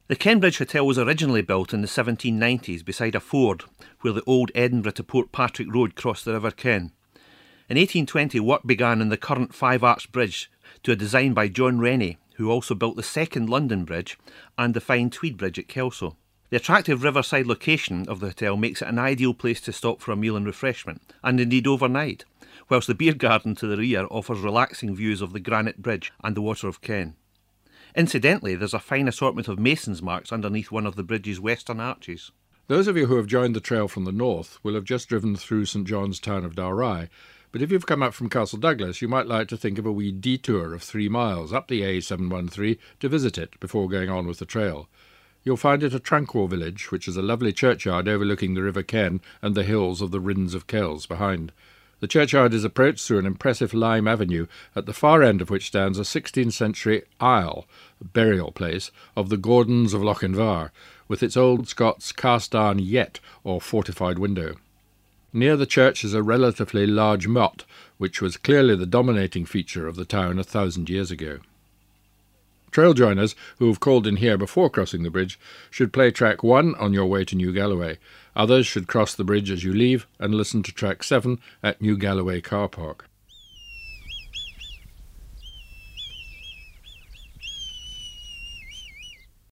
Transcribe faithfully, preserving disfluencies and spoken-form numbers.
The Ken Bridge Hotel was originally built in the seventeen nineties beside a ford where the old Edinburgh to Portpatrick Road crossed the River Ken. In eighteen twenty, work began on the current five-arch bridge to a design by John Rennie, who also built the second London Bridge and the fine Tweed Bridge at Kelso. The attractive riverside location of the hotel makes it an ideal place to stop for a meal and refreshment, and indeed overnight, whilst the beer garden to the rear offers relaxing views of the Granite Bridge and the Water of Ken. Incidentally, there's a fine assortment of mason's marks underneath one of the bridge's western arches. Those of you who have joined the trail from the north will have just driven through St John's town of Dalry, but if you've come up from Castle Douglas, you might like to think of a wee detour of three miles up the A seven one three to visit it before going on with the trail. You'll find it a tranquil village, which is a lovely churchyard overlooking the River Ken and the hills of the Rins of Kells behind. The churchyard is approached through an impressive lime avenue, at the far end of which stands a sixteenth century aisle, burial place, of the Gordons of Lochinvar, with its old Scots cast-iron yett, or fortified window. Near the church is a relatively large motte, which was clearly the dominating feature of the town a thousand years ago. Trail joiners who have called in here before crossing the bridge should play track one on your way to New Galloway. Others should cross the bridge as you leave and listen to track seven at New Galloway Car Park.